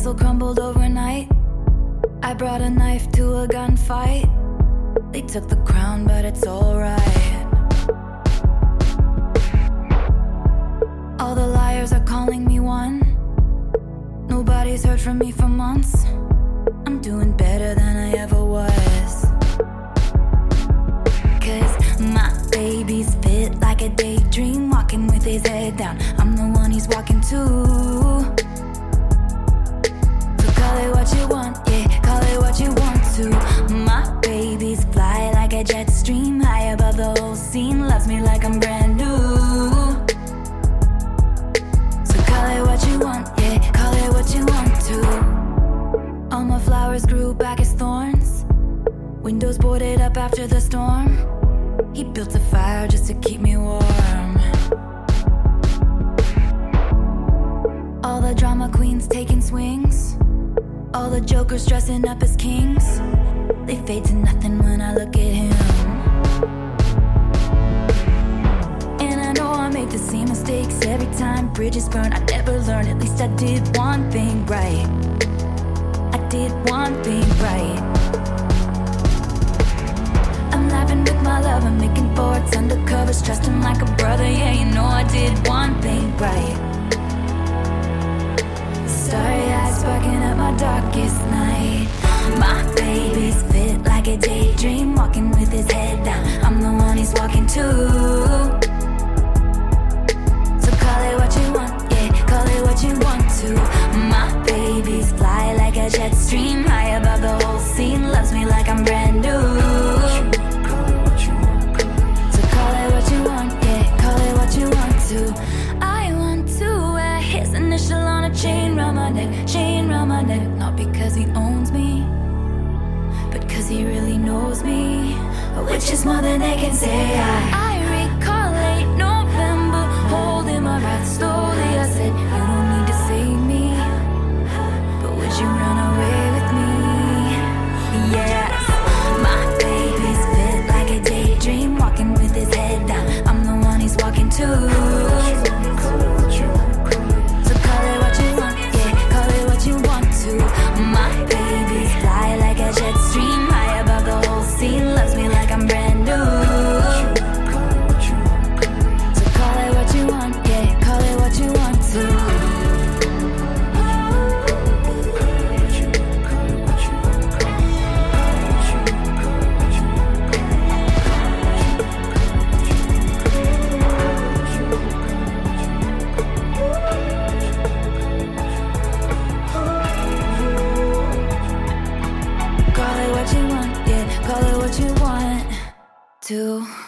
castle crumbled overnight. I brought a knife to a gunfight. They took the crown, but it's alright. All the liars are calling me one. Nobody's heard from me for months. I'm doing better than I ever was. 'Cause my baby's fit like a daydream, walking with his head down. I'm the one he's walking to. So call it what you want, yeah, call it what you want to. My baby's fly like a jet stream, high above the whole scene, loves me like I'm brand new. So call it what you want, yeah, call it what you want to. All my flowers grew back as thorns, windows boarded up after the storm. He built a fire just to keep me warm. All the drama queens taking swings, all the jokers dressing up as kings. They fade to nothing when I look at him. And I know I make the same mistakes every time. Bridges burn, I never learn. At least I did one thing right. I did one thing right. I'm laughing with my love, I'm making forwards undercover, trust him like a brother. Yeah, you know I did one thing right. Starry eyes sparking up my darkest night. My baby's fit like a daydream, walking with his head down. I'm the one he's walking to. So call it what you want, yeah, call it what you want to. My baby's fly like a jet stream, high above the whole scene, loves me like I'm brand new. So call it what you want, yeah, call it what you want to. I want to wear his initial on a chain round my neck, chain round my neck. Not because he owns me, but cause he really knows me, which is more than they can say. I recall late November, holding my breath slowly. I said, you don't need to save me, but would you run away with me? Yes, my baby's fit like a daydream, walking with his head down. I'm the one he's walking to. So call it what you want, yeah, call it what you want to. My baby's fly like a jet stream, high above the whole scene, loves me like I'm brand new. So call it what you want, yeah, call it what you want to. Call it what you want, yeah, call it what you want to.